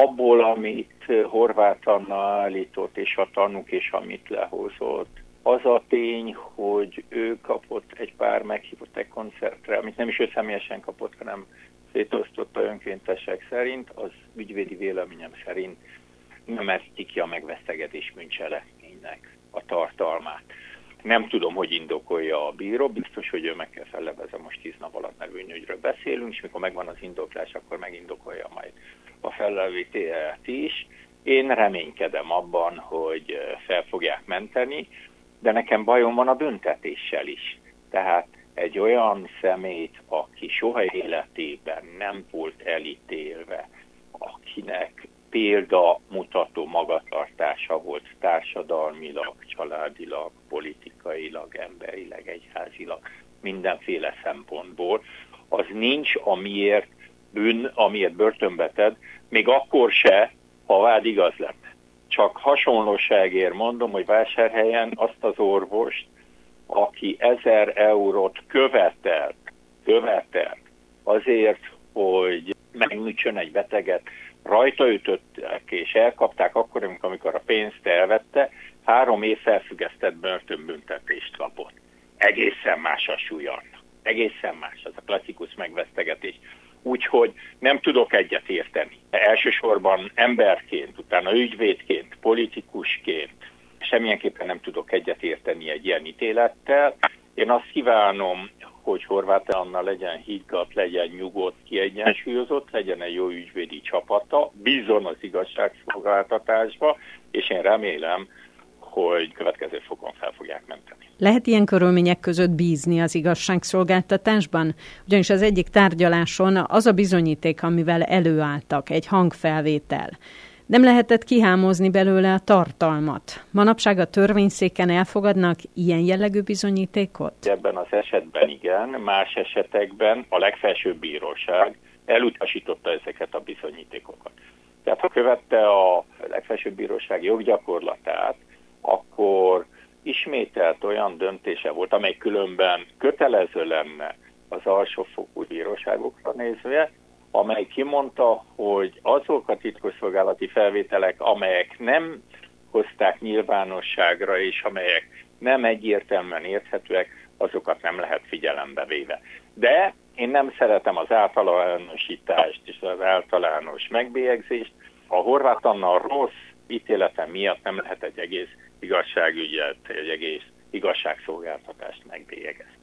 abból, amit Horváth Anna állított, és a tanúk, és amit lehozott, az a tény, hogy ő kapott egy pár meghívott egy koncertre, amit nem is ő személyesen kapott, hanem szétosztotta önkéntesek szerint, az ügyvédi véleményem szerint nem eszti ki a megvesztegetés bűncselekménynek a tartalmát. Nem tudom, hogy indokolja a bíró, biztos, hogy ő meg kell fellebezze, most 10 nap alatt nevűnyügyről beszélünk, és mikor megvan az indoklás, akkor megindokolja majd a fellevételt is. Én reménykedem abban, hogy fel fogják menteni, de nekem bajom van a büntetéssel is. Tehát egy olyan személyt, aki soha életében nem volt elítélve, akinek példamutató magatartása volt társadalmilag, családilag, politikailag, emberileg, egyházilag, mindenféle szempontból, az nincs, amiért börtönbe ted, még akkor se, ha vád igaz lenne. Csak hasonlóságért mondom, hogy Vásárhelyen azt az orvost, aki 1000 eurót követelt azért, hogy megműtsön egy beteget, rajta ütöttek és elkapták akkor, amikor a pénzt elvette, 3 év felfüggesztett börtönbüntetést kapott. Egészen más a súlya. Egészen más, az a klasszikus megvesztegetés. Úgyhogy nem tudok egyet érteni. Elsősorban emberként, utána ügyvédként, politikusként semmilyenképpen nem tudok egyet érteni egy ilyen ítélettel. Én azt kívánom, hogy Horváth Anna legyen higgadt, legyen nyugodt, kiegyensúlyozott, legyen egy jó ügyvédi csapata, bízom az igazságszolgáltatásba, és én remélem, hogy következő fokon fel fogják menteni. Lehet ilyen körülmények között bízni az igazságszolgáltatásban? Ugyanis az egyik tárgyaláson az a bizonyíték, amivel előálltak, egy hangfelvétel. Nem lehetett kihámozni belőle a tartalmat. Manapság a törvényszéken elfogadnak ilyen jellegű bizonyítékot? Ebben az esetben igen, más esetekben a legfelsőbb bíróság elutasította ezeket a bizonyítékokat. Tehát ha követte a legfelsőbb bíróság joggyakorlatát, akkor ismételt olyan döntése volt, amely különben kötelező lenne az alsófokú bíróságokra nézve, amely kimondta, hogy azok a titkosszolgálati felvételek, amelyek nem hozták nyilvánosságra, és amelyek nem egyértelműen érthetőek, azokat nem lehet figyelembe véve. De én nem szeretem az általánosítást és az általános megbélyegzést. A Horváth Anna rossz ítélete miatt nem lehet egy egész igazságügyet, egy egész igazságszolgáltatást megbélyegezni.